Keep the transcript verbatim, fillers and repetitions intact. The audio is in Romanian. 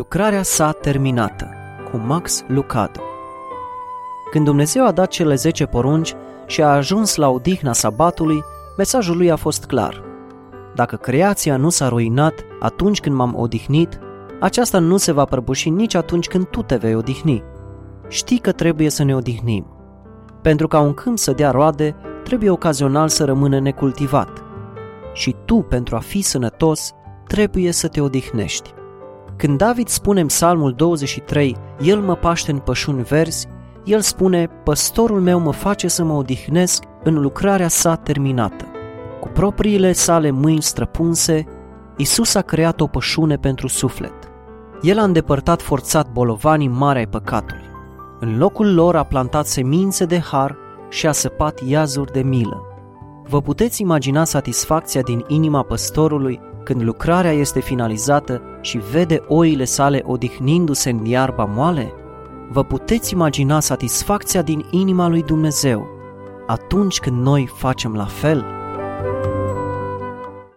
Lucrarea sa terminată, cu Max Lucado. Când Dumnezeu a dat cele zece porunci și a ajuns la odihna sabatului, mesajul lui a fost clar. Dacă creația nu s-a ruinat atunci când m-am odihnit, aceasta nu se va prăbuși nici atunci când tu te vei odihni. Știi că trebuie să ne odihnim. Pentru ca un câmp să dea roade, trebuie ocazional să rămână necultivat. Și tu, pentru a fi sănătos, trebuie să te odihnești. Când David spune în Psalmul douăzeci și trei, El mă paște în pășuni verzi, el spune, păstorul meu mă face să mă odihnesc în lucrarea sa terminată. Cu propriile sale mâini străpunse, Iisus a creat o pășune pentru suflet. El a îndepărtat forțat bolovanii mari ai păcatului. În locul lor a plantat semințe de har și a săpat iazuri de milă. Vă puteți imagina satisfacția din inima păstorului când lucrarea este finalizată și vede oile sale odihnindu-se în iarba moale? Vă puteți imagina satisfacția din inima lui Dumnezeu atunci când noi facem la fel?